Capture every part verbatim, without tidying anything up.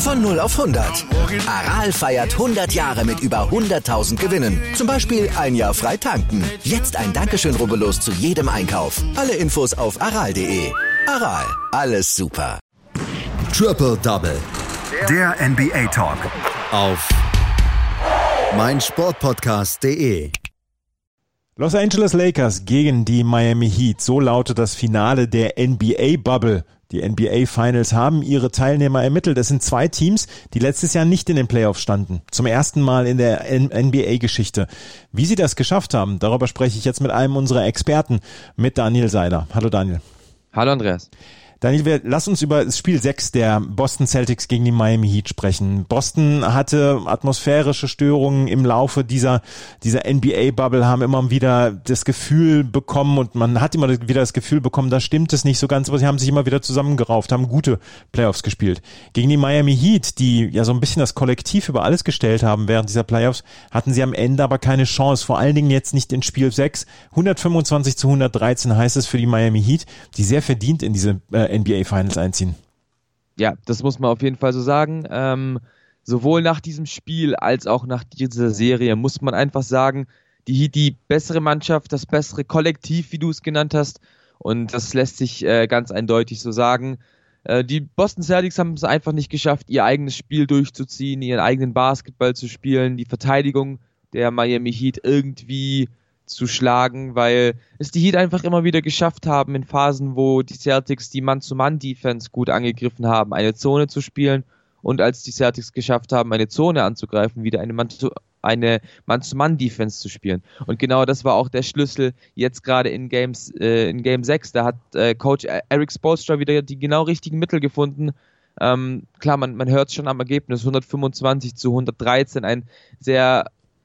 Von null auf hundert. Aral feiert hundert Jahre mit über hunderttausend Gewinnen. Zum Beispiel ein Jahr frei tanken. Jetzt ein Dankeschön, rubbellos zu jedem Einkauf. Alle Infos auf aral punkt de. Aral, alles super. Triple Double. Der N B A Talk. Auf meinsportpodcast punkt de. Los Angeles Lakers gegen die Miami Heat. So lautet das Finale der N B A-Bubble. Die N B A Finals haben ihre Teilnehmer ermittelt. Es sind zwei Teams, die letztes Jahr nicht in den Playoffs standen. Zum ersten Mal in der N B A-Geschichte. Wie sie das geschafft haben, darüber spreche ich jetzt mit einem unserer Experten, mit Daniel Seiler. Hallo Daniel. Hallo Andreas. Daniel, wir, lass uns über das Spiel sechs der Boston Celtics gegen die Miami Heat sprechen. Boston hatte atmosphärische Störungen im Laufe dieser dieser N B A-Bubble, haben immer wieder das Gefühl bekommen und man hat immer wieder das Gefühl bekommen, da stimmt es nicht so ganz, aber sie haben sich immer wieder zusammengerauft, haben gute Playoffs gespielt. Gegen die Miami Heat, die ja so ein bisschen das Kollektiv über alles gestellt haben während dieser Playoffs, hatten sie am Ende aber keine Chance, vor allen Dingen jetzt nicht in Spiel sechs. hundertfünfundzwanzig zu hundertdreizehn heißt es für die Miami Heat, die sehr verdient in diese äh, N B A Finals einziehen. Ja, das muss man auf jeden Fall so sagen. Ähm, sowohl nach diesem Spiel als auch nach dieser Serie muss man einfach sagen, die Heat die bessere Mannschaft, das bessere Kollektiv, wie du es genannt hast, und das lässt sich äh, ganz eindeutig so sagen. Äh, die Boston Celtics haben es einfach nicht geschafft, ihr eigenes Spiel durchzuziehen, ihren eigenen Basketball zu spielen, die Verteidigung der Miami Heat irgendwie zu schlagen, weil es die Heat einfach immer wieder geschafft haben, in Phasen, wo die Celtics die Man-zu-Man-Defense gut angegriffen haben, eine Zone zu spielen, und als die Celtics geschafft haben, eine Zone anzugreifen, wieder eine Man- eine Man-zu-Man-Defense zu spielen. Und genau das war auch der Schlüssel jetzt gerade in Games, äh, in Game sechs. Da hat äh, Coach Eric Spoelstra wieder die genau richtigen Mittel gefunden. Ähm, klar, man, man hört es schon am Ergebnis, hundertfünfundzwanzig zu hundertdreizehn, ein sehr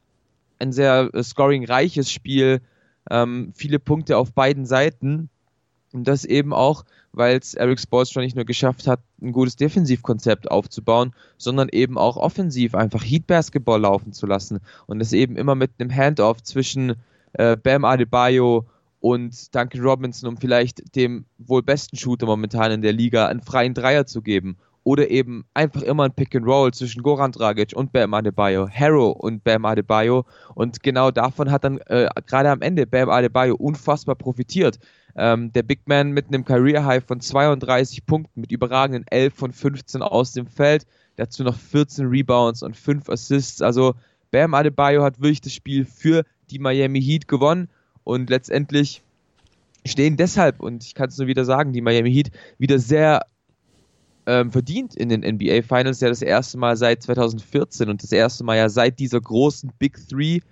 ein sehr äh, scoring-reiches Spiel, ähm, viele Punkte auf beiden Seiten, und das eben auch, weil es Eric Spoelstra nicht nur geschafft hat, ein gutes Defensivkonzept aufzubauen, sondern eben auch offensiv einfach Heat-Basketball laufen zu lassen, und das eben immer mit einem Handoff zwischen äh, Bam Adebayo und Duncan Robinson, um vielleicht dem wohl besten Shooter momentan in der Liga einen freien Dreier zu geben. Oder eben einfach immer ein Pick-and-Roll zwischen Goran Dragic und Bam Adebayo, Harrow und Bam Adebayo. Und genau davon hat dann äh, gerade am Ende Bam Adebayo unfassbar profitiert. Ähm, der Big Man mit einem Career-High von zweiunddreißig Punkten, mit überragenden elf von fünfzehn aus dem Feld, dazu noch vierzehn Rebounds und fünf Assists. Also Bam Adebayo hat wirklich das Spiel für die Miami Heat gewonnen, und letztendlich stehen deshalb, und ich kann es nur wieder sagen, die Miami Heat wieder sehr Ähm, verdient in den N B A Finals, ja das erste Mal seit zweitausendvierzehn und das erste Mal ja seit dieser großen Big Three,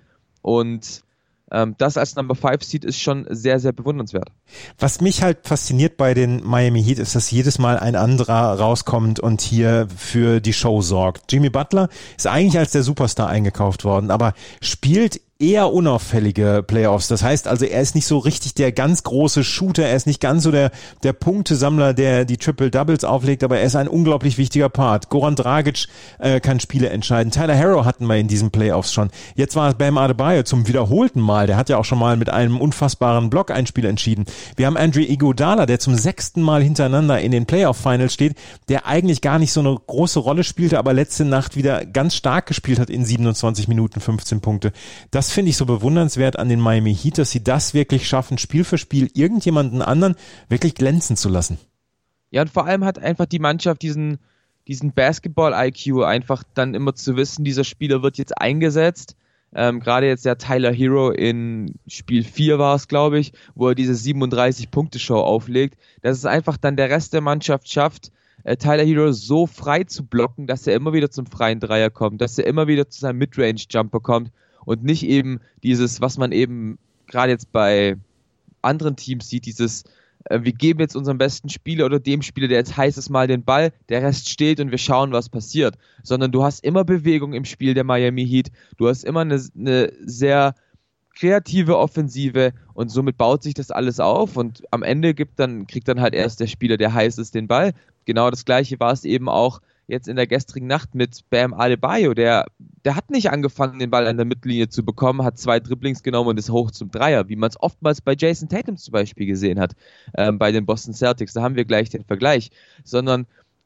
und ähm, das als Number five Seed ist schon sehr, sehr bewundernswert. Was mich halt fasziniert bei den Miami Heat ist, dass jedes Mal ein anderer rauskommt und hier für die Show sorgt. Jimmy Butler ist eigentlich als der Superstar eingekauft worden, aber spielt eher unauffällige Playoffs. Das heißt also, er ist nicht so richtig der ganz große Shooter, er ist nicht ganz so der der Punktesammler, der die Triple-Doubles auflegt, aber er ist ein unglaublich wichtiger Part. Goran Dragic äh, kann Spiele entscheiden. Tyler Harrow hatten wir in diesen Playoffs schon. Jetzt war es Bam Adebayo zum wiederholten Mal. Der hat ja auch schon mal mit einem unfassbaren Block ein Spiel entschieden. Wir haben Andre Iguodala, der zum sechsten Mal hintereinander in den Playoff-Finals steht, der eigentlich gar nicht so eine große Rolle spielte, aber letzte Nacht wieder ganz stark gespielt hat in siebenundzwanzig Minuten, fünfzehn Punkte. Das finde ich so bewundernswert an den Miami Heat, dass sie das wirklich schaffen, Spiel für Spiel irgendjemanden anderen wirklich glänzen zu lassen. Ja, und vor allem hat einfach die Mannschaft diesen, diesen Basketball-I Q, einfach dann immer zu wissen, dieser Spieler wird jetzt eingesetzt. Ähm, gerade jetzt der Tyler Herro in Spiel vier war es, glaube ich, wo er diese siebenunddreißig-Punkte-Show auflegt, dass es einfach dann der Rest der Mannschaft schafft, äh, Tyler Herro so frei zu blocken, dass er immer wieder zum freien Dreier kommt, dass er immer wieder zu seinem Midrange-Jumper kommt, und nicht eben dieses, was man eben gerade jetzt bei anderen Teams sieht, dieses, äh, wir geben jetzt unserem besten Spieler oder dem Spieler, der jetzt heiß ist, mal den Ball, der Rest steht und wir schauen, was passiert. Sondern du hast immer Bewegung im Spiel der Miami Heat, du hast immer eine, eine sehr kreative Offensive, und somit baut sich das alles auf, und am Ende gibt dann, kriegt dann halt erst der Spieler, der heiß ist, den Ball. Genau das Gleiche war es eben auch jetzt in der gestrigen Nacht mit Bam Adebayo, der, der hat nicht angefangen, den Ball an der Mittellinie zu bekommen, hat zwei Dribblings genommen und ist hoch zum Dreier, wie man es oftmals bei Jason Tatum zum Beispiel gesehen hat, ähm, bei den Boston Celtics. Da haben wir gleich den Vergleich. Sondern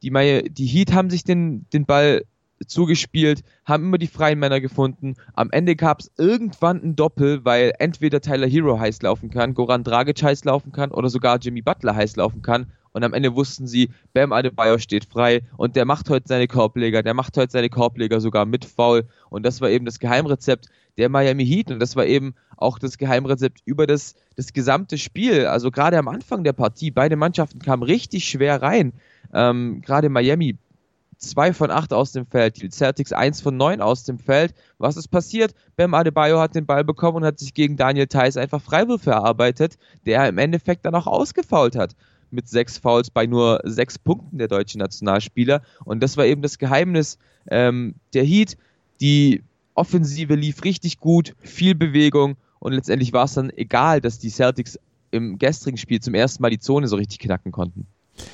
Die, Mai- die Heat haben sich den, den Ball zugespielt, haben immer die freien Männer gefunden. Am Ende gab es irgendwann ein Doppel, weil entweder Tyler Hero heiß laufen kann, Goran Dragic heiß laufen kann oder sogar Jimmy Butler heiß laufen kann. Und am Ende wussten sie, Bam Adebayo steht frei und der macht heute seine Korbleger, der macht heute seine Korbleger sogar mit Foul. Und das war eben das Geheimrezept der Miami Heat und das war eben auch das Geheimrezept über das, das gesamte Spiel. Also gerade am Anfang der Partie, beide Mannschaften kamen richtig schwer rein. Ähm, gerade Miami zwei von acht aus dem Feld, die Celtics eins von neun aus dem Feld. Was ist passiert? Bam Adebayo hat den Ball bekommen und hat sich gegen Daniel Theis einfach Freiwürfe erarbeitet, der im Endeffekt dann auch ausgefoult hat. Mit sechs Fouls bei nur sechs Punkten der deutschen Nationalspieler. Und das war eben das Geheimnis ähm, der Heat. Die Offensive lief richtig gut, viel Bewegung und letztendlich war es dann egal, dass die Celtics im gestrigen Spiel zum ersten Mal die Zone so richtig knacken konnten.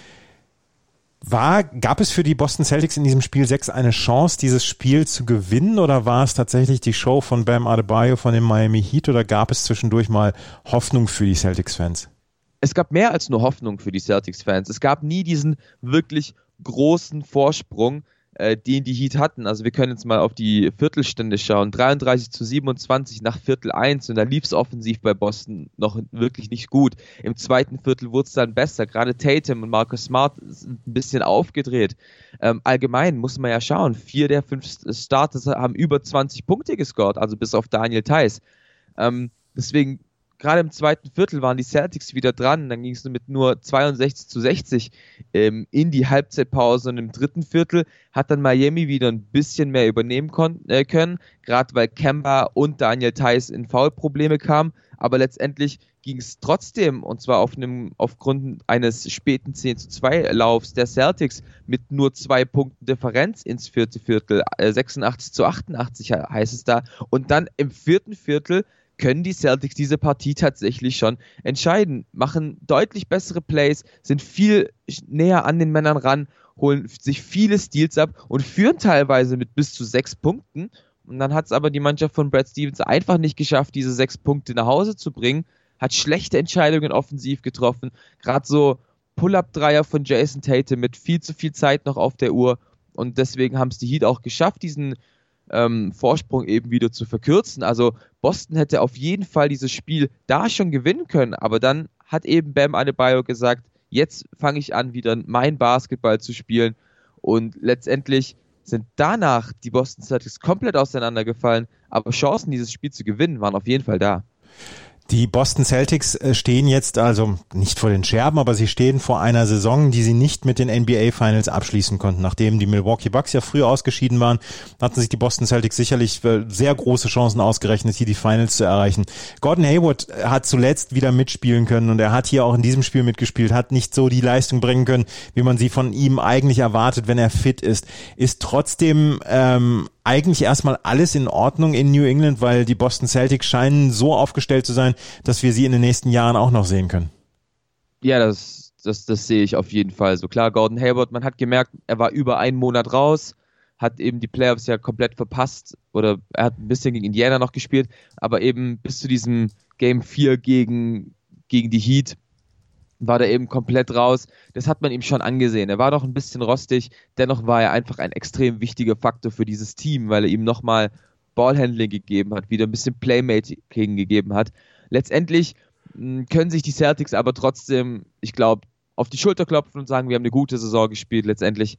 War, gab es für die Boston Celtics in diesem Spiel sechs eine Chance, dieses Spiel zu gewinnen, oder war es tatsächlich die Show von Bam Adebayo von den Miami Heat, oder gab es zwischendurch mal Hoffnung für die Celtics-Fans? Es gab mehr als nur Hoffnung für die Celtics-Fans. Es gab nie diesen wirklich großen Vorsprung, äh, den die Heat hatten. Also wir können jetzt mal auf die Viertelstände schauen. dreiunddreißig zu siebenundzwanzig nach Viertel eins und da lief es offensiv bei Boston noch wirklich nicht gut. Im zweiten Viertel wurde es dann besser. Gerade Tatum und Marcus Smart sind ein bisschen aufgedreht. Ähm, allgemein muss man ja schauen. Vier der fünf Starters haben über zwanzig Punkte gescored, also bis auf Daniel Theis. Ähm, deswegen gerade im zweiten Viertel waren die Celtics wieder dran, dann ging es mit nur zweiundsechzig zu sechzig ähm, in die Halbzeitpause und im dritten Viertel hat dann Miami wieder ein bisschen mehr übernehmen kon- äh, können, gerade weil Kemba und Daniel Theis in Foulprobleme kamen, aber letztendlich ging es trotzdem, und zwar auf einem, aufgrund eines späten zehn zu zwei Laufs der Celtics mit nur zwei Punkten Differenz ins vierte Viertel, äh, sechsundachtzig zu achtundachtzig heißt es da, und dann im vierten Viertel können die Celtics diese Partie tatsächlich schon entscheiden, machen deutlich bessere Plays, sind viel näher an den Männern ran, holen sich viele Steals ab und führen teilweise mit bis zu sechs Punkten. Und dann hat es aber die Mannschaft von Brad Stevens einfach nicht geschafft, diese sechs Punkte nach Hause zu bringen, hat schlechte Entscheidungen offensiv getroffen, gerade so Pull-Up-Dreier von Jason Tatum mit viel zu viel Zeit noch auf der Uhr, und deswegen haben es die Heat auch geschafft, diesen Ähm, Vorsprung eben wieder zu verkürzen. Also Boston hätte auf jeden Fall dieses Spiel da schon gewinnen können, aber dann hat eben Bam Adebayo gesagt, jetzt fange ich an, wieder mein Basketball zu spielen, und letztendlich sind danach die Boston Celtics komplett auseinandergefallen, aber Chancen, dieses Spiel zu gewinnen, waren auf jeden Fall da. Die Boston Celtics stehen jetzt also nicht vor den Scherben, aber sie stehen vor einer Saison, die sie nicht mit den N B A Finals abschließen konnten. Nachdem die Milwaukee Bucks ja früh ausgeschieden waren, hatten sich die Boston Celtics sicherlich sehr große Chancen ausgerechnet, hier die Finals zu erreichen. Gordon Hayward hat zuletzt wieder mitspielen können und er hat hier auch in diesem Spiel mitgespielt, hat nicht so die Leistung bringen können, wie man sie von ihm eigentlich erwartet, wenn er fit ist. Ist trotzdem ähm, eigentlich erstmal alles in Ordnung in New England, weil die Boston Celtics scheinen so aufgestellt zu sein, dass wir sie in den nächsten Jahren auch noch sehen können. Ja, das, das, das sehe ich auf jeden Fall. So klar, Gordon Hayward, man hat gemerkt, er war über einen Monat raus, hat eben die Playoffs ja komplett verpasst, oder er hat ein bisschen gegen Indiana noch gespielt, aber eben bis zu diesem Game vier gegen, gegen die Heat war der eben komplett raus. Das hat man ihm schon angesehen. Er war noch ein bisschen rostig, dennoch war er einfach ein extrem wichtiger Faktor für dieses Team, weil er ihm nochmal Ballhandling gegeben hat, wieder ein bisschen Playmaking gegeben hat. Letztendlich mh, können sich die Celtics aber trotzdem, ich glaube, auf die Schulter klopfen und sagen, wir haben eine gute Saison gespielt. Letztendlich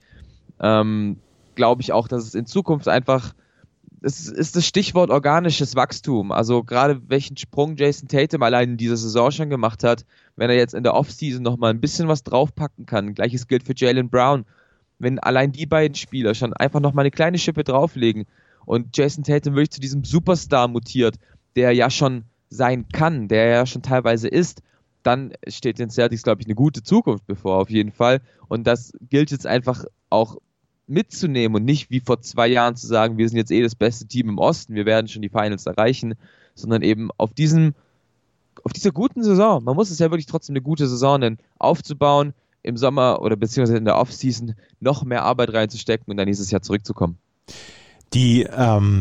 ähm, glaube ich auch, dass es in Zukunft einfach, es ist das Stichwort organisches Wachstum. Also gerade welchen Sprung Jason Tatum allein in dieser Saison schon gemacht hat, wenn er jetzt in der Offseason nochmal ein bisschen was draufpacken kann. Gleiches gilt für Jaylen Brown. Wenn allein die beiden Spieler schon einfach nochmal eine kleine Schippe drauflegen und Jason Tatum wirklich zu diesem Superstar mutiert, der ja schon sein kann, der ja schon teilweise ist, dann steht den Celtics, glaube ich, eine gute Zukunft bevor, auf jeden Fall. Und das gilt jetzt einfach auch mitzunehmen und nicht wie vor zwei Jahren zu sagen, wir sind jetzt eh das beste Team im Osten, wir werden schon die Finals erreichen, sondern eben auf diesem, auf dieser guten Saison, man muss es ja wirklich trotzdem eine gute Saison nennen, aufzubauen, im Sommer oder beziehungsweise in der Offseason noch mehr Arbeit reinzustecken und dann nächstes Jahr zurückzukommen. Die ähm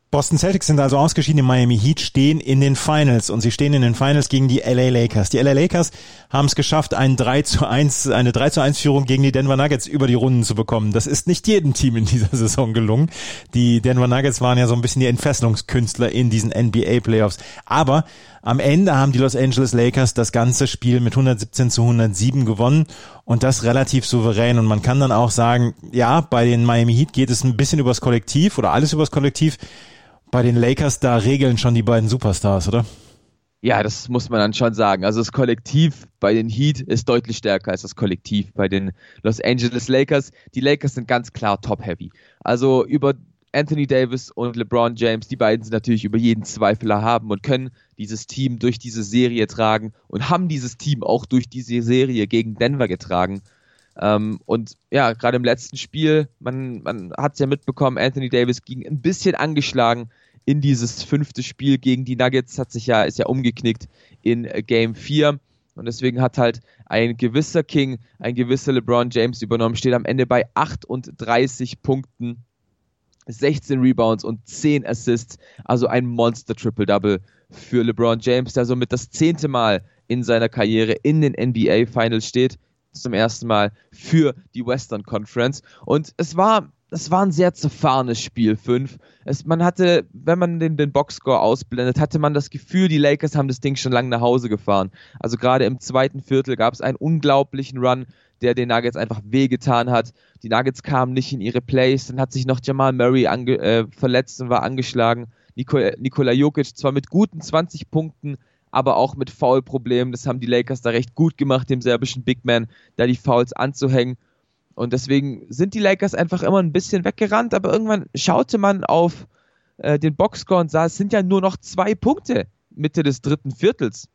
Boston Celtics sind also ausgeschieden, die Miami Heat stehen in den Finals und sie stehen in den Finals gegen die L A Lakers. Die L A Lakers haben es geschafft, ein drei zu eins, eine drei zu eins Führung gegen die Denver Nuggets über die Runden zu bekommen. Das ist nicht jedem Team in dieser Saison gelungen. Die Denver Nuggets waren ja so ein bisschen die Entfesselungskünstler in diesen N B A Playoffs. Aber am Ende haben die Los Angeles Lakers das ganze Spiel mit hundertsiebzehn zu hundertsieben gewonnen und das relativ souverän. Und man kann dann auch sagen, ja, bei den Miami Heat geht es ein bisschen übers Kollektiv oder alles übers Kollektiv. Bei den Lakers, da regeln schon die beiden Superstars, oder? Ja, das muss man dann schon sagen. Also das Kollektiv bei den Heat ist deutlich stärker als das Kollektiv bei den Los Angeles Lakers. Die Lakers sind ganz klar top-heavy. Also über Anthony Davis und LeBron James, die beiden sind natürlich über jeden Zweifel erhaben und können dieses Team durch diese Serie tragen und haben dieses Team auch durch diese Serie gegen Denver getragen. Ähm, und ja, gerade im letzten Spiel, man, man hat es ja mitbekommen, Anthony Davis ging ein bisschen angeschlagen in dieses fünfte Spiel gegen die Nuggets, hat sich ja, ist ja umgeknickt in äh, Game vier und deswegen hat halt ein gewisser King, ein gewisser LeBron James übernommen, steht am Ende bei achtunddreißig Punkten, sechzehn Rebounds und zehn Assists, also ein Monster-Triple-Double für LeBron James, der somit das zehnte Mal in seiner Karriere in den N B A Finals steht, zum ersten Mal für die Western Conference. Und es war, es war ein sehr zerfahrenes Spiel fünf. Es, man hatte, wenn man den, den Boxscore ausblendet, hatte man das Gefühl, die Lakers haben das Ding schon lange nach Hause gefahren. Also gerade im zweiten Viertel gab es einen unglaublichen Run, der den Nuggets einfach wehgetan hat. Die Nuggets kamen nicht in ihre Plays, dann hat sich noch Jamal Murray ange, äh, verletzt und war angeschlagen. Nikola, Nikola Jokic zwar mit guten zwanzig Punkten, aber auch mit Foul-Problemen. Das haben die Lakers da recht gut gemacht, dem serbischen Big Man, da die Fouls anzuhängen. Und deswegen sind die Lakers einfach immer ein bisschen weggerannt, aber irgendwann schaute man auf äh, den Boxscore und sah, es sind ja nur noch zwei Punkte Mitte des dritten Viertels,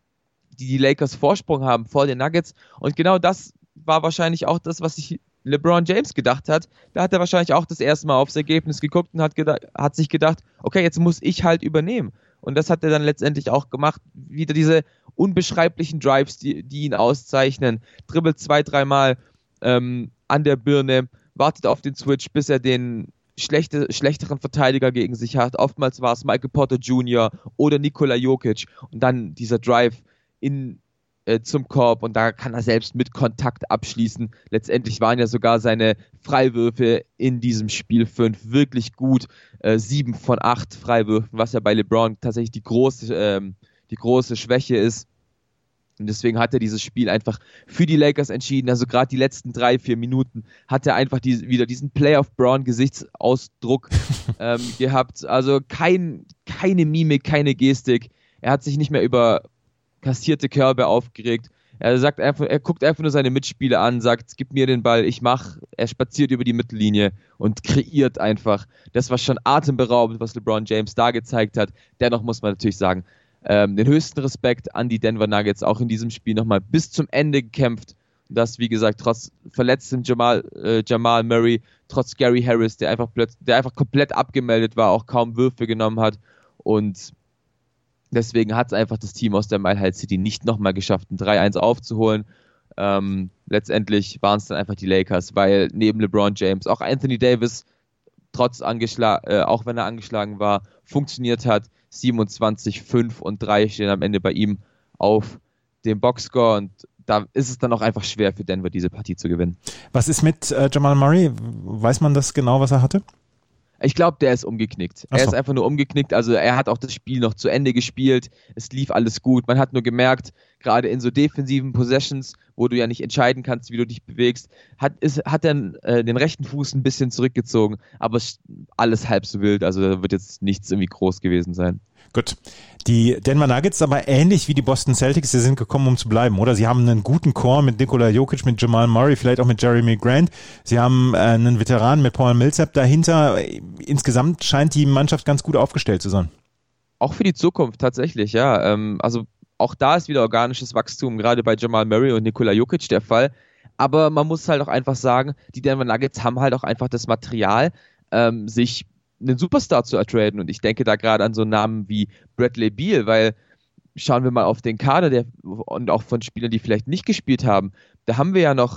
die die Lakers Vorsprung haben vor den Nuggets. Und genau das war wahrscheinlich auch das, was sich LeBron James gedacht hat. Da hat er wahrscheinlich auch das erste Mal aufs Ergebnis geguckt und hat, gedacht, hat sich gedacht, okay, jetzt muss ich halt übernehmen. Und das hat er dann letztendlich auch gemacht. Wieder diese unbeschreiblichen Drives, die, die ihn auszeichnen. Dribbelt zwei, dreimal ähm, an der Birne, wartet auf den Switch, bis er den schlechte, schlechteren Verteidiger gegen sich hat. Oftmals war es Michael Porter Junior oder Nikola Jokic. Und dann dieser Drive in, äh, zum Korb. Und da kann er selbst mit Kontakt abschließen. Letztendlich waren ja sogar seine Freiwürfe in diesem Spiel fünf wirklich gut. Äh, sieben von acht Freiwürfen, was ja bei LeBron tatsächlich die große, ähm, die große Schwäche ist. Und deswegen hat er dieses Spiel einfach für die Lakers entschieden. Also gerade die letzten drei, vier Minuten hat er einfach die, wieder diesen Playoff-Brown-Gesichtsausdruck ähm, gehabt. Also kein, keine Mimik, keine Gestik. Er hat sich nicht mehr über kassierte Körbe aufgeregt. Er sagt einfach, er guckt einfach nur seine Mitspieler an, sagt, gib mir den Ball, ich mach. Er spaziert über die Mittellinie und kreiert einfach. Das war schon atemberaubend, was LeBron James da gezeigt hat. Dennoch muss man natürlich sagen, ähm, den höchsten Respekt an die Denver Nuggets, auch in diesem Spiel nochmal bis zum Ende gekämpft. Das, wie gesagt, trotz verletztem Jamal, äh, Jamal Murray, trotz Gary Harris, der einfach, plötzlich, der einfach komplett abgemeldet war, auch kaum Würfe genommen hat. Und deswegen hat es einfach das Team aus der Mile High City nicht nochmal geschafft, ein drei eins aufzuholen. Ähm, letztendlich waren es dann einfach die Lakers, weil neben LeBron James auch Anthony Davis, trotz angeschlagen, äh, auch wenn er angeschlagen war, funktioniert hat. siebenundzwanzig, fünf und drei stehen am Ende bei ihm auf dem Boxscore und da ist es dann auch einfach schwer für Denver, diese Partie zu gewinnen. Was ist mit äh, Jamal Murray? Weiß man das genau, was er hatte? Ich glaube, der ist umgeknickt. Ach so. Er ist einfach nur umgeknickt. Also er hat auch das Spiel noch zu Ende gespielt. Es lief alles gut. Man hat nur gemerkt, gerade in so defensiven Possessions, wo du ja nicht entscheiden kannst, wie du dich bewegst, hat, ist, hat er äh, den rechten Fuß ein bisschen zurückgezogen. Aber alles halb so wild. Also da wird jetzt nichts irgendwie groß gewesen sein. Gut. Die Denver Nuggets aber ähnlich wie die Boston Celtics, sie sind gekommen, um zu bleiben, oder? Sie haben einen guten Core mit Nikola Jokic, mit Jamal Murray, vielleicht auch mit Jeremy Grant. Sie haben äh, einen Veteran mit Paul Millsap dahinter. Insgesamt scheint die Mannschaft ganz gut aufgestellt zu sein. Auch für die Zukunft tatsächlich, ja. Ähm, also auch da ist wieder organisches Wachstum, gerade bei Jamal Murray und Nikola Jokic der Fall. Aber man muss halt auch einfach sagen, die Denver Nuggets haben halt auch einfach das Material, ähm, sich einen Superstar zu ertraden. Und ich denke da gerade an so Namen wie Bradley Beal, weil schauen wir mal auf den Kader der, und auch von Spielern, die vielleicht nicht gespielt haben, da haben wir ja noch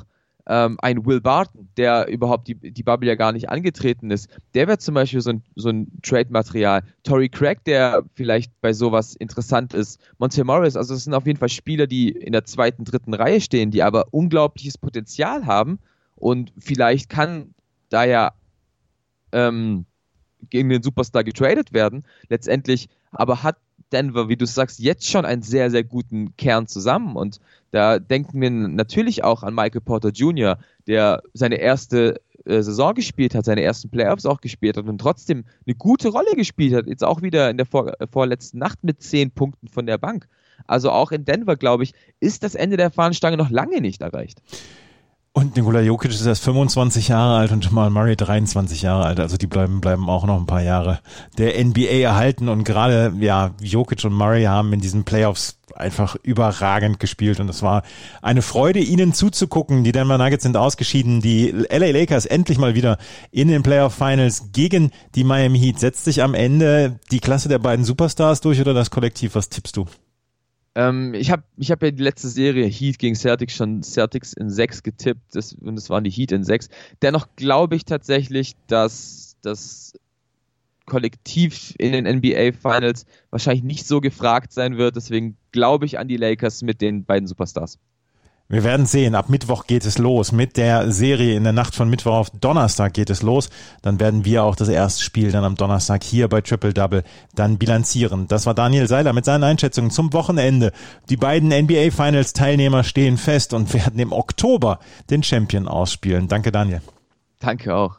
ähm, ein Will Barton, der überhaupt die, die Bubble ja gar nicht angetreten ist, der wäre zum Beispiel so ein, so ein Trade-Material. Torrey Craig, der vielleicht bei sowas interessant ist. Monte Morris, also das sind auf jeden Fall Spieler, die in der zweiten, dritten Reihe stehen, die aber unglaubliches Potenzial haben und vielleicht kann da ja ähm, gegen den Superstar getradet werden, letztendlich aber hat Denver, wie du sagst, jetzt schon einen sehr, sehr guten Kern zusammen und da denken wir natürlich auch an Michael Porter Junior, der seine erste äh, Saison gespielt hat, seine ersten Playoffs auch gespielt hat und trotzdem eine gute Rolle gespielt hat, jetzt auch wieder in der vor, äh, vorletzten Nacht mit zehn Punkten von der Bank. Also auch in Denver, glaube ich, ist das Ende der Fahnenstange noch lange nicht erreicht. Und Nikola Jokic ist erst fünfundzwanzig Jahre alt und Jamal Murray dreiundzwanzig Jahre alt. Also die bleiben bleiben auch noch ein paar Jahre der N B A erhalten. Und gerade ja Jokic und Murray haben in diesen Playoffs einfach überragend gespielt. Und es war eine Freude, ihnen zuzugucken. Die Denver Nuggets sind ausgeschieden. Die L A Lakers endlich mal wieder in den Playoff Finals gegen die Miami Heat. Setzt sich am Ende die Klasse der beiden Superstars durch oder das Kollektiv? Was tippst du? Ähm, ich habe ich hab ja die letzte Serie Heat gegen Celtics schon Celtics in sechs getippt das, und es waren die Heat in sechs. Dennoch glaube ich tatsächlich, dass das Kollektiv in den N B A Finals wahrscheinlich nicht so gefragt sein wird. Deswegen glaube ich an die Lakers mit den beiden Superstars. Wir werden sehen, ab Mittwoch geht es los mit der Serie. In der Nacht von Mittwoch auf Donnerstag geht es los. Dann werden wir auch das erste Spiel dann am Donnerstag hier bei Triple Double dann bilanzieren. Das war Daniel Seiler mit seinen Einschätzungen zum Wochenende. Die beiden N B A Finals Teilnehmer stehen fest und werden im Oktober den Champion ausspielen. Danke, Daniel. Danke auch.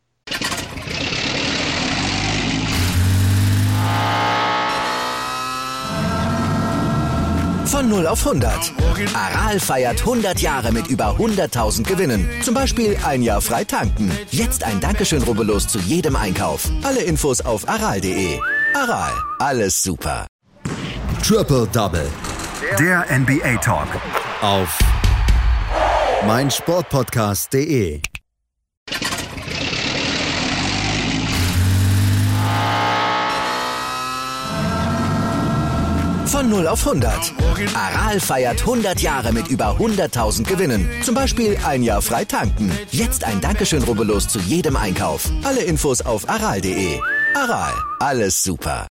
Von null auf hundert. Aral feiert hundert Jahre mit über hunderttausend Gewinnen. Zum Beispiel ein Jahr frei tanken. Jetzt ein Dankeschön, rubbellos zu jedem Einkauf. Alle Infos auf aral punkt de. Aral, alles super. Triple Double. Der N B A Talk. Auf meinsportpodcast punkt de. Von null auf hundert. Aral feiert hundert Jahre mit über hunderttausend Gewinnen. Zum Beispiel ein Jahr frei tanken. Jetzt ein Dankeschön, rubbellos zu jedem Einkauf. Alle Infos auf aral punkt de. Aral, alles super.